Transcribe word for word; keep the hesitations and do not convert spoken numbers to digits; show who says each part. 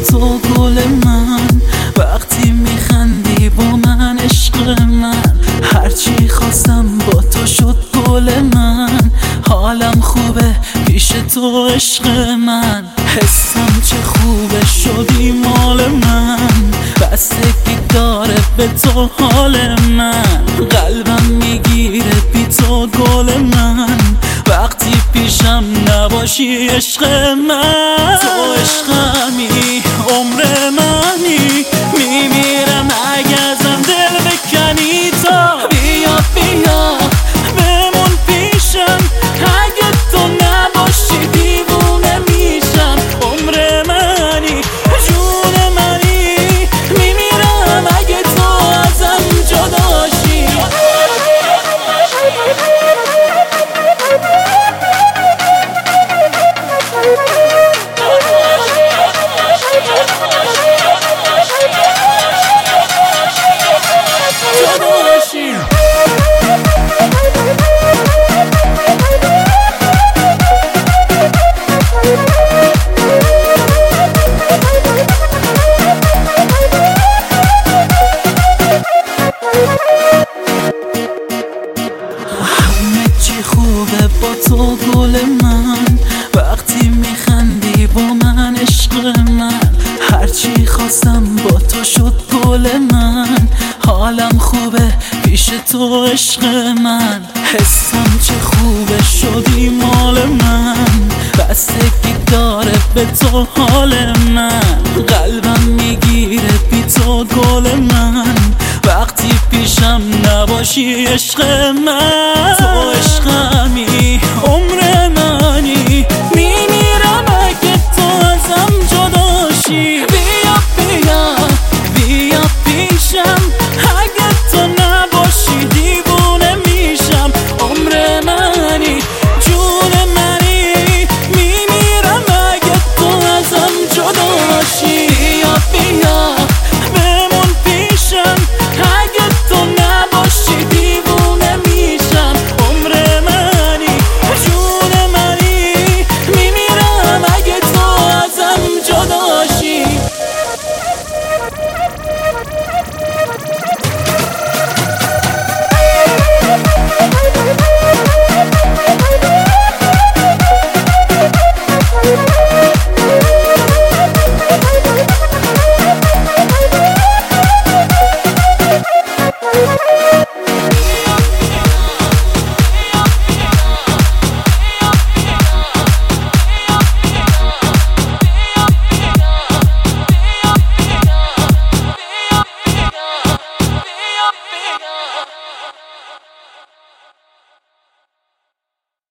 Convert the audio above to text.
Speaker 1: تو گل من، وقتی میخندی با من عشق من، هرچی خواستم با تو شد گل من. حالم خوبه پیش تو عشق من، حسم چه خوبه شدی مال من. بستگی داره به تو حال من، قلبم میگیره بی تو گل من. وقتی پیشم نباشی عشق من، تو عشقمی عمر منی، میمیرم اگه ازم دل بکنی. تا بیا بیا بمون پیشم، اگه تو نباشی دیوونه میشم. عمر منی جون منی، میمیرم اگه تو ازم جداشی. همه چی خوبه با تو گل من، وقتی میخندی با من عشق من. هرچی خواستم با تو شد گل من، حالم خوبه پیش تو عشق من. حسم چه خوبه شدی مال من، بستگی داره به تو حال من. قلبم میگیره بی تو گل من، وقتی پیشم نباشی عشق من. تو عشقمی